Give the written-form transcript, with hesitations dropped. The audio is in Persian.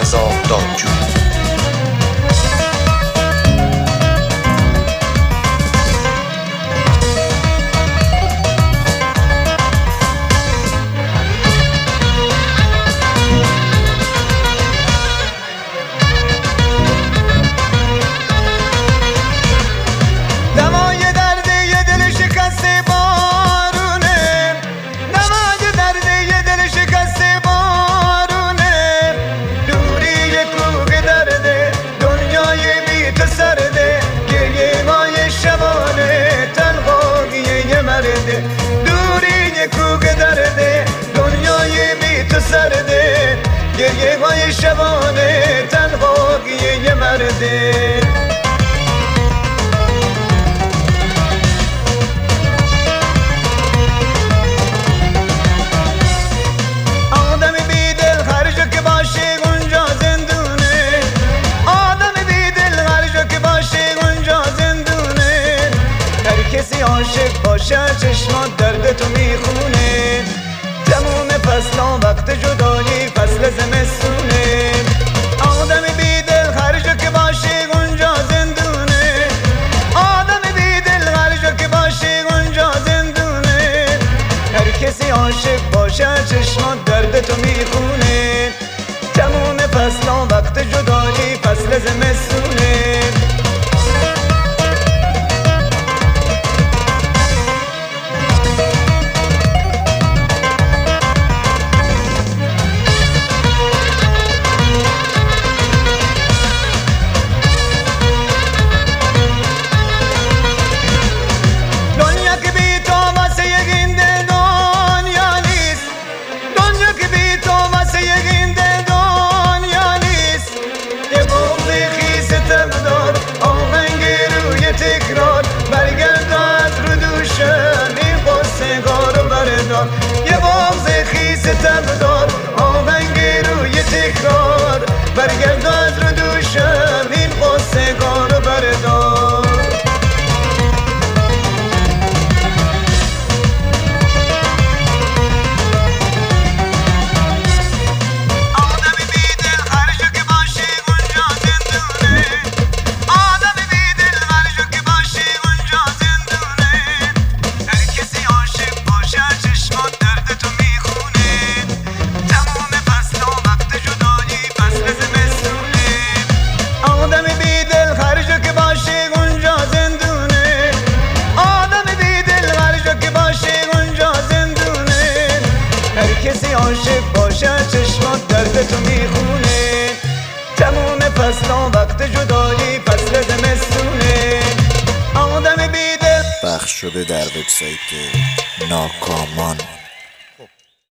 رضا دادجو. دوری کوک درده دنیای بی تو سرده گریه های شبانه تنهایی یه مرده. آدم بی دل هر جا که باشه اونجا زندونه، آدم بی دل هر جا که باشه اونجا زندونه. هر کسی عاشق باشه چشمات درد تو میخونه، تموم فصلا وقت جدایی فصل زمستونه. آدم بی دل هر جا که باشه اونجا زندونه، آدم بی دل هر جا که باشه اونجا زندونه. هر کسی عاشق باشه چشمات درد تو میخونه، تموم فصلا وقت جدایی فصل زمستونه. یه بغض خیس تب دار آهنگ روی تکرار، برگرد از رو دوشم این قصه‌ها رو بردار. آدم بی دل هر جا که باشه اونجا زندونه، آدم بی دل هر جا که باشه اونجا زندونه. هر کسی عاشق باشه چشمات درد تو میخونه، تمام فصل و وقت جدایی فصل زمستونه. آدم بی دل هر جا که باشه اونجا زندونه، آدم بی دل هر جا که باشه اونجا زندونه. هر کسی عاشق باشه چشمات درد تو میخونه، تمام فصل و وقت جدایی فصل زمستونه. آدم بی دل پخش شده در وبسایت ناکامان.